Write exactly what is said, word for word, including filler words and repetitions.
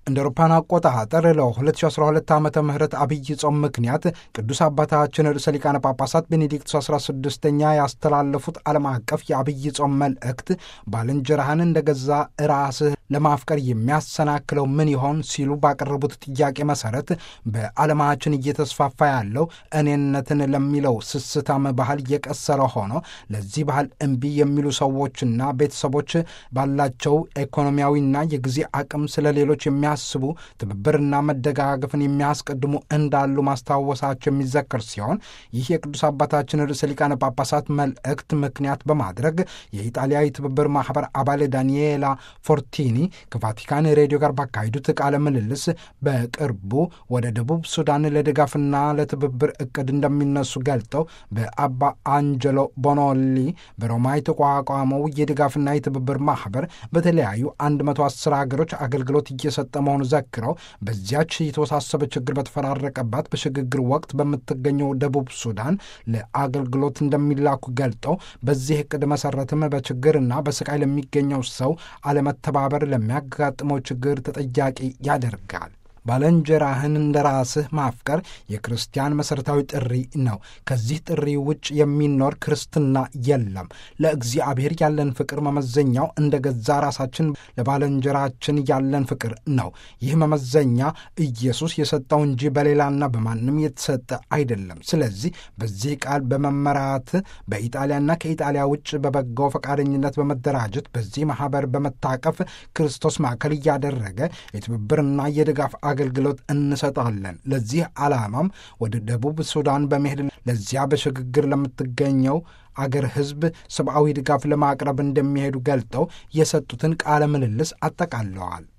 እንደ አውሮፓውያን አቆጣጠር ለ2012 ዓመተ ምህረት አብይ ጾም ምክንያት ቅዱስ አባታችን ርዕሰ ሊቃነ ጳጳሳት ቤኔዲክቱስ አስራ ስድስተኛ ያስተላለፉት ዓለም አቀፍ የአብይ ጾም መልእክት ባልንጀራህን እንደ ገዛ ራስህ ለማፍቀር የሚያሰናክለው ምን ይሆን ሲሉ ባቀረቡት ጥያቄ መሰረት በዓለማችን እየተስፋፋ ያለው እኔነትን ለሚለው ስስታም ባህል እየቀሰረ ሆኖ ለዚህ ባህል እምቢ የሚሉ ሰዎችና ቤተሰቦች ባላቸው ኢኮኖሚያዊና የጊዜ አቅም ስለ ሌሎች የሚያ ስቡ ትብብርና መደጋገፍን የሚያስቀድሙ እንዳሉ ማስታወሳቸው የሚዘከር ሲሆን ይህ የቅዱስ አባታችን ርዕሰ ሊቃነ ጳጳሳት መልእክት ምክንያት በማድረግ የኢጣሊያ የትብብር ማህበር አባል ዳንኤላ ፎርቲኒ ከቫቲካን ሬዲዮ ጋር ባካሄዱት ቃለ ምልልስ በቅርቡ ወደ ደቡብ ሱዳን ለድጋፍና ለትብብር እቅድ እንደሚነሱ ገልጠው በአባ አንጀሎ ቦኖሊ በሮማ የተቋቋመው የድጋፍና የትብብር ማህበር በተለያዩ መቶ አስር ሀገሮች አገልግሎት እየሰጠ መሆኑ ዘክረው በዚያች የተወሳሰበ ችግር በተፈራረቀባት በሽግግር ወቅት በምትገኘው ደቡብ ሱዳን ለአገልግሎት እንደሚላኩ ገልጠው በዚህ እቅድ መሰረትም በችግርና በስቃይ ለሚገኘው ሰው አለመተባበር ለሚያጋጥመው ችግር ተጠያቂ ያደርጋል። ባልንጀራህን እንደ ራስህ ማፍቀር የክርስቲያን መሠረታዊ ጥሪ ነው። ከዚህ ጥሪ ውጭ የሚኖር ክርስትና የለም። ለእግዚአብሔር ያለን ፍቅር መመዘኛው እንደ ገዛ ራሳችን ለባልንጀራችን ያለን ፍቅር ነው። ይህ መመዘኛ ኢየሱስ የሰጠው እንጂ በሌላና በማንም የተሰጠ አይደለም። ስለዚህ በዚህ ቃል በመመራት በኢጣሊያና ከኢጣሊያ ውጭ በበጎ ፈቃደኝነት በመደራጀት በዚህ ማኅበር በመታቀፍ ክርስቶስ ማዕከል እያደረገ የትብብርና የድጋፍ አገልግሎት እንሰጣለን። ለዚህ ዓላማም ወደ ደቡብ ሱዳን በመሄድ ለዚያ በሽግግር ለምትገኘው አገር ሕዝብ ሰብአዊ ድጋፍ ለማቅረብ እንደሚሄዱ ገልጠው የሰጡትን ቃለ ምልልስ አጠቃለዋል።